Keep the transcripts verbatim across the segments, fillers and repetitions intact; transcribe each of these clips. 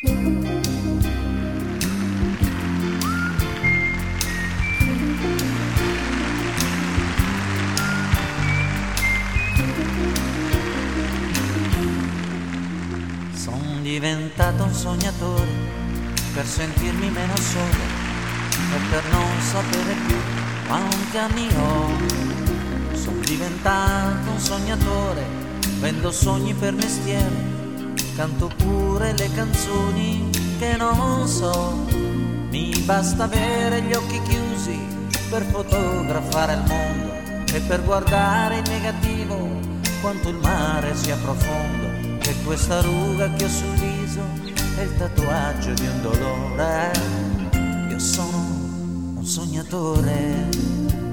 Sono diventato un sognatore per sentirmi meno solo e per non sapere più quanti anni ho. Sono diventato un sognatore, vendo sogni per mestiere, canto pure le canzoni che non so. Mi basta avere gli occhi chiusi per fotografare il mondo e per guardare in negativo quanto il mare sia profondo. E questa ruga che ho sul viso è il tatuaggio di un dolore. Io sono un sognatore.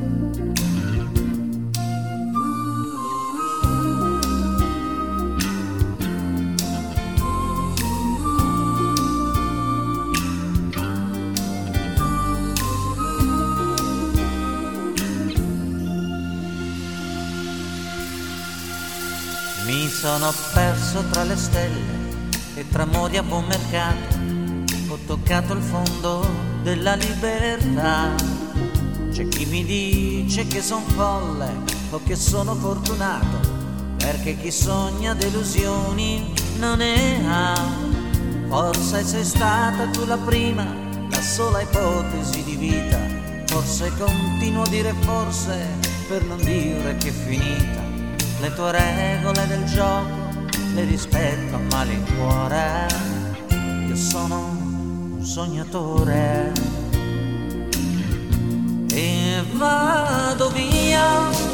Mi sono perso tra le stelle e tra modi a buon mercato, ho toccato il fondo della libertà. C'è chi mi dice che son folle o che sono fortunato, perché chi sogna delusioni non ne ha. Forse sei stata tu la prima, la sola ipotesi di vita. Forse continuo a dire forse per non dire che è finita. Le tue regole del gioco le rispetto a malincuore. Io sono un sognatore e vado via,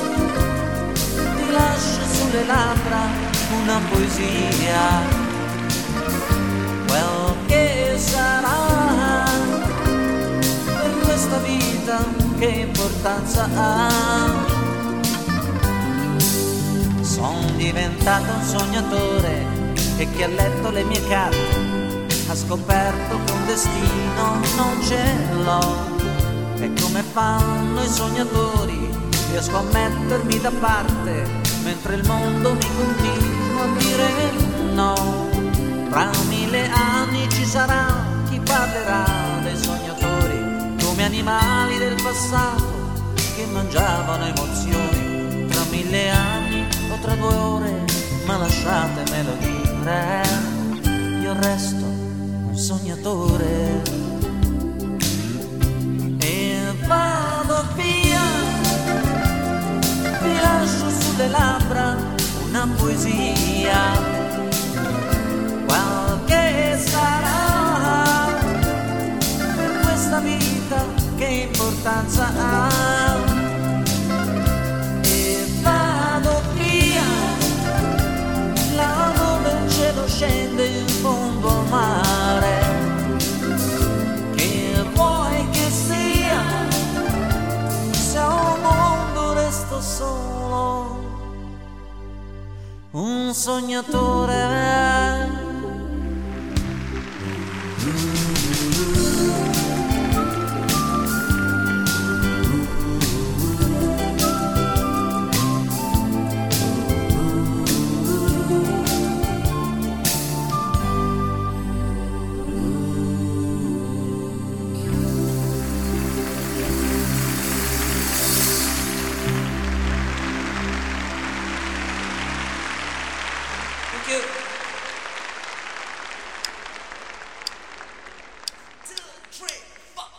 ti lascio sulle labbra una poesia. Quel che sarà per questa vita, che importanza ha? Sono diventato un sognatore e chi ha letto le mie carte ha scoperto che un destino non ce l'ho. E come fanno i sognatori, riesco a mettermi da parte mentre il mondo mi continua a dire no. Tra mille anni ci sarà chi parlerà dei sognatori come animali del passato che mangiavano emozioni. Tra mille anni o tra due ore, ma lasciatemelo dire, io resto un sognatore e vado via, vi lascio sulle labbra una poesia. Qual che sarà per questa vita, che importanza ha? Scende in fondo al mare, che vuoi che sia, se al mondo resto solo un sognatore. Thank you.